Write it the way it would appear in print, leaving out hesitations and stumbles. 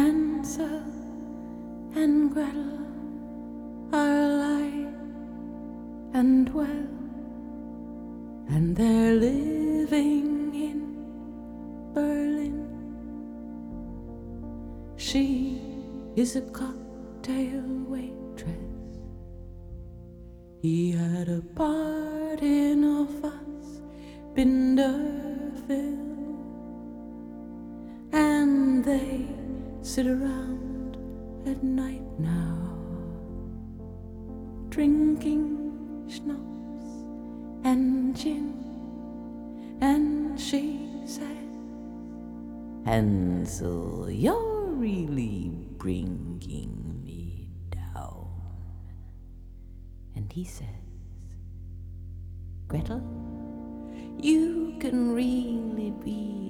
Hansel and Gretel are alive and well, and they're living in Berlin. She is a cocktail waitress. He had a part in a Fassbinderfilm, and they sit around at night now, drinking schnapps and gin, and she says, Hansel, you're really bringing me down. And he says, Gretel, you can really be